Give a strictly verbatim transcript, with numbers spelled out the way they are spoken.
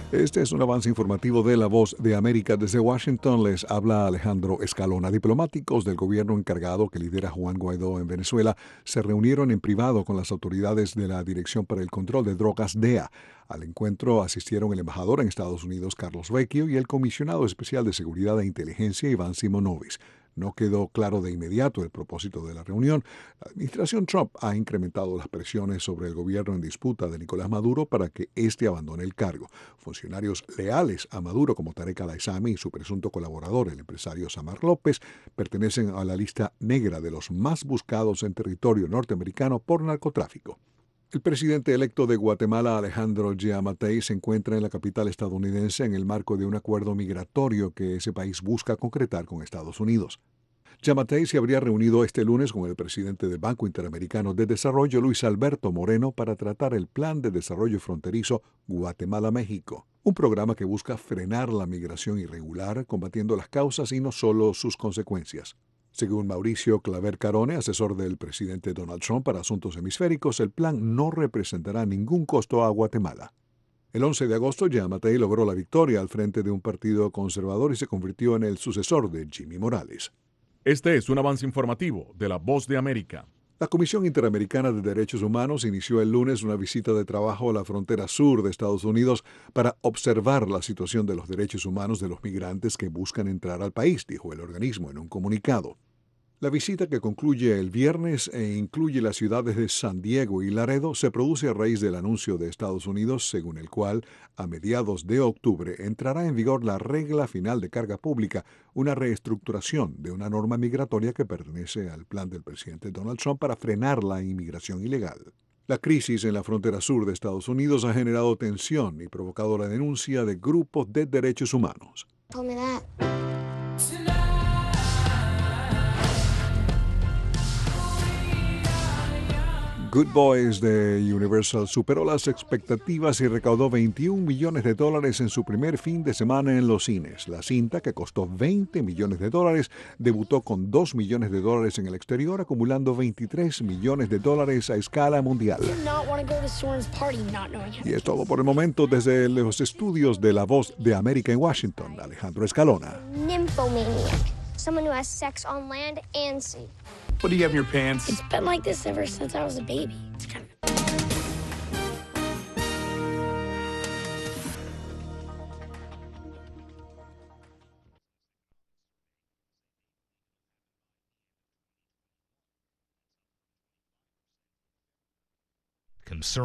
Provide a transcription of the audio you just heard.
Este es un avance informativo de La Voz de América. Desde Washington les habla Alejandro Escalona. Diplomáticos del gobierno encargado que lidera Juan Guaidó en Venezuela se reunieron en privado con las autoridades de la Dirección para el Control de Drogas, D E A. Al encuentro asistieron el embajador en Estados Unidos, Carlos Vecchio, y el comisionado especial de Seguridad e Inteligencia, Iván Simonovic. No quedó claro de inmediato el propósito de la reunión. La administración Trump ha incrementado las presiones sobre el gobierno en disputa de Nicolás Maduro para que éste abandone el cargo. Funcionarios leales a Maduro como Tarek Al-Aissami y su presunto colaborador, el empresario Samar López, pertenecen a la lista negra de los más buscados en territorio norteamericano por narcotráfico. El presidente electo de Guatemala, Alejandro Giammattei, se encuentra en la capital estadounidense en el marco de un acuerdo migratorio que ese país busca concretar con Estados Unidos. Giammattei se habría reunido este lunes con el presidente del Banco Interamericano de Desarrollo, Luis Alberto Moreno, para tratar el Plan de Desarrollo Fronterizo Guatemala-México, un programa que busca frenar la migración irregular, combatiendo las causas y no solo sus consecuencias. Según Mauricio Claver Carone, asesor del presidente Donald Trump para asuntos hemisféricos, el plan no representará ningún costo a Guatemala. El once de agosto, Giammattei logró la victoria al frente de un partido conservador y se convirtió en el sucesor de Jimmy Morales. Este es un avance informativo de La Voz de América. La Comisión Interamericana de Derechos Humanos inició el lunes una visita de trabajo a la frontera sur de Estados Unidos para observar la situación de los derechos humanos de los migrantes que buscan entrar al país, dijo el organismo en un comunicado. La visita, que concluye el viernes e incluye las ciudades de San Diego y Laredo, se produce a raíz del anuncio de Estados Unidos, según el cual, a mediados de octubre, entrará en vigor la regla final de carga pública, una reestructuración de una norma migratoria que pertenece al plan del presidente Donald Trump para frenar la inmigración ilegal. La crisis en la frontera sur de Estados Unidos ha generado tensión y provocado la denuncia de grupos de derechos humanos. Good Boys de Universal superó las expectativas y recaudó veintiún millones de dólares en su primer fin de semana en los cines. La cinta, que costó veinte millones de dólares, debutó con dos millones de dólares en el exterior, acumulando veintitrés millones de dólares a escala mundial. Y es todo por el momento desde los estudios de La Voz de América en Washington. Alejandro Escalona. Nymphomaniac. Someone who has sex on land and sea. What do you have in your pants? It's been like this ever since I was a baby. It's kind of... Concern